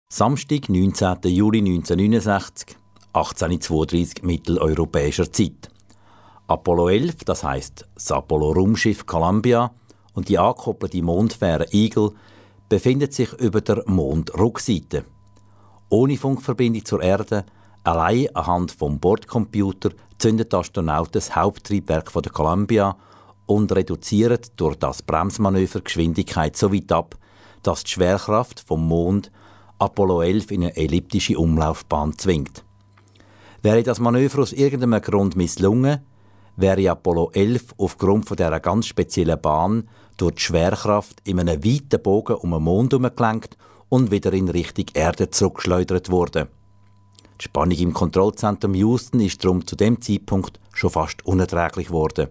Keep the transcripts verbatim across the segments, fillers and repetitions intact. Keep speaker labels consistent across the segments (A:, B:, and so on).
A: Samstag, neunzehnten Juli neunzehnhundertneunundsechzig, achtzehn Uhr zweiunddreißig mitteleuropäischer Zeit. Apollo elf, das heisst das Apollo-Raumschiff Columbia und die angekoppelte Mondfähre Eagle befinden sich über der Mondrückseite. Ohne Funkverbindung zur Erde, allein anhand vom Bordcomputer zünden die Astronauten das Haupttriebwerk von der Columbia und reduzieren durch das Bremsmanöver die Geschwindigkeit so weit ab, dass die Schwerkraft vom Mond Apollo elf in eine elliptische Umlaufbahn zwingt. Wäre das Manöver aus irgendeinem Grund misslungen, wäre Apollo elf aufgrund von dieser ganz speziellen Bahn durch die Schwerkraft in einem weiten Bogen um den Mond herumgelenkt und wieder in Richtung Erde zurückgeschleudert worden. Die Spannung im Kontrollzentrum Houston ist darum zu dem Zeitpunkt schon fast unerträglich geworden.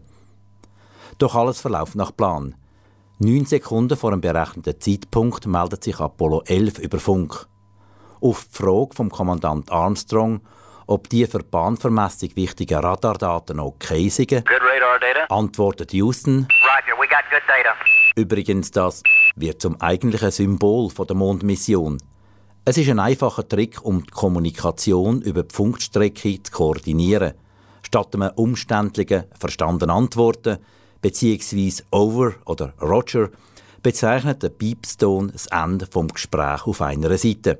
A: Doch alles verläuft nach Plan. Neun Sekunden vor dem berechneten Zeitpunkt meldet sich Apollo elf über Funk. Auf die Frage vom Kommandant Armstrong, ob die für die Bahnvermessung wichtigen Radardaten okay seien, antwortet Houston:
B: Roger, we got good data.
A: Übrigens, das wird zum eigentlichen Symbol der Mondmission. Es ist ein einfacher Trick, um die Kommunikation über die Funkstrecke zu koordinieren. Statt einem umständlichen verstandenen Antworten bzw. Over oder Roger bezeichnet der Piepston das Ende des Gesprächs auf einer Seite.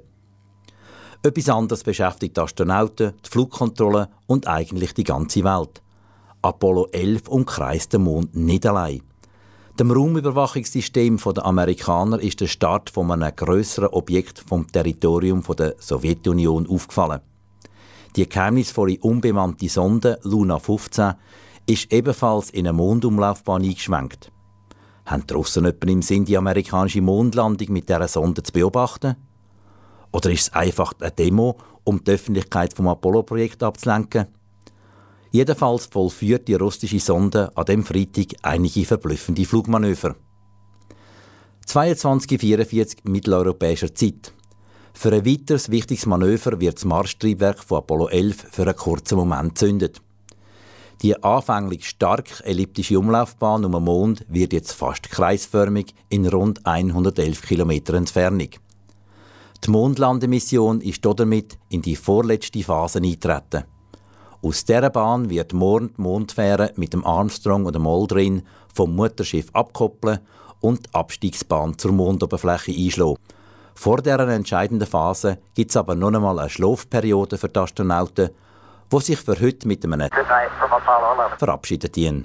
A: Etwas anderes beschäftigt die Astronauten, die Flugkontrolle und eigentlich die ganze Welt. Apollo elf umkreist den Mond nicht allein. Dem Raumüberwachungssystem der Amerikaner ist der Start von einem grösseren Objekt vom Territorium der Sowjetunion aufgefallen. Die geheimnisvolle unbemannte Sonde Luna fünfzehn ist ebenfalls in eine Mondumlaufbahn eingeschwenkt. Haben die Russen jemanden im Sinn, die amerikanische Mondlandung mit dieser Sonde zu beobachten? Oder ist es einfach eine Demo, um die Öffentlichkeit vom Apollo-Projekt abzulenken? Jedenfalls vollführt die russische Sonde an diesem Freitag einige verblüffende Flugmanöver. zweiundzwanzig Uhr vierundvierzig mitteleuropäischer Zeit. Für ein weiteres wichtiges Manöver wird das Marschtriebwerk von Apollo elf für einen kurzen Moment gezündet. Die anfänglich stark elliptische Umlaufbahn um den Mond wird jetzt fast kreisförmig in rund hundertelf Kilometer Entfernung. Die Mondlandemission ist damit in die vorletzte Phase eingetreten. Aus dieser Bahn wird morgen die Mondfähre mit dem Armstrong und dem Aldrin vom Mutterschiff abkoppeln und die Abstiegsbahn zur Mondoberfläche einschlagen. Vor dieser entscheidenden Phase gibt es aber noch einmal eine Schlafperiode für die Astronauten, die sich für heute mit einem
B: Good night from Apollo eleven.
A: verabschiedet.